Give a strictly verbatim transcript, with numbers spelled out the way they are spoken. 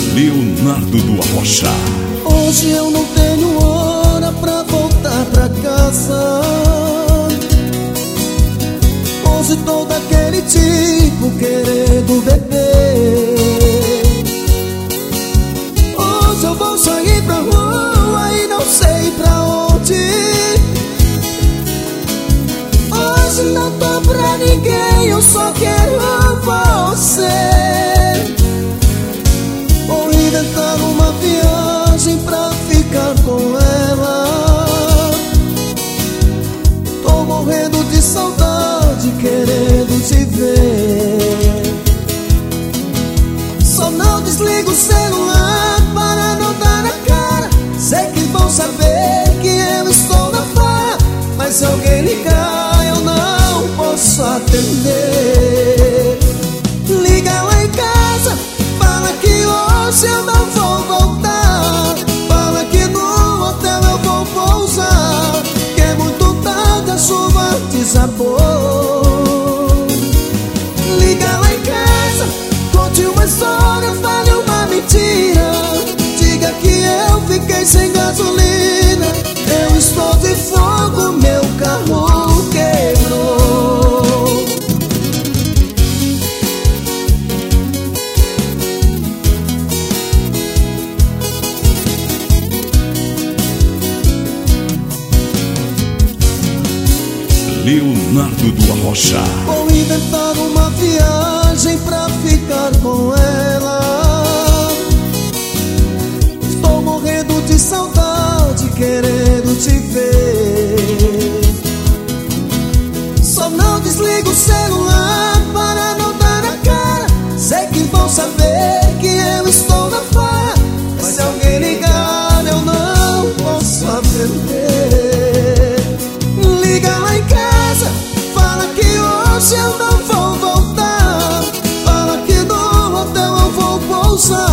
Leonardo do Arrocha. Hoje eu não tenho hora pra voltar pra casa. Hoje tô daquele tipo querendo beber. Hoje eu vou sair pra rua e não sei pra onde. Hoje não tô pra ninguém, eu só quero você. Vou inventar uma viagem pra ficar com ela. Tô morrendo de saudade, querendo te ver. Só não desligo o celular para não dar na cara. Sei que vão saber que eu estou na farra, mas se alguém ligar eu não posso atender. Liga lá em casa, fala que hoje eu não vou voltar. Fala que no hotel eu vou pousar, que é muito tarde, a chuva desabou. Liga lá em casa, conte uma história, fale uma mentira. Diga que eu fiquei sem gasolina, eu estou de fogo, meu carro quebrou. Leonardo do Arrocha. Vou inventar uma viagem pra ficar com ela. Estou morrendo de saudade, querendo te ver. Só não desligo o celular para não dar na cara. Sei que vão saber que eu estou na farra, mas se alguém ligar eu não posso atender. Liga lá em casa, fala que hoje eu não vou voltar. Fala que no hotel eu vou pousar,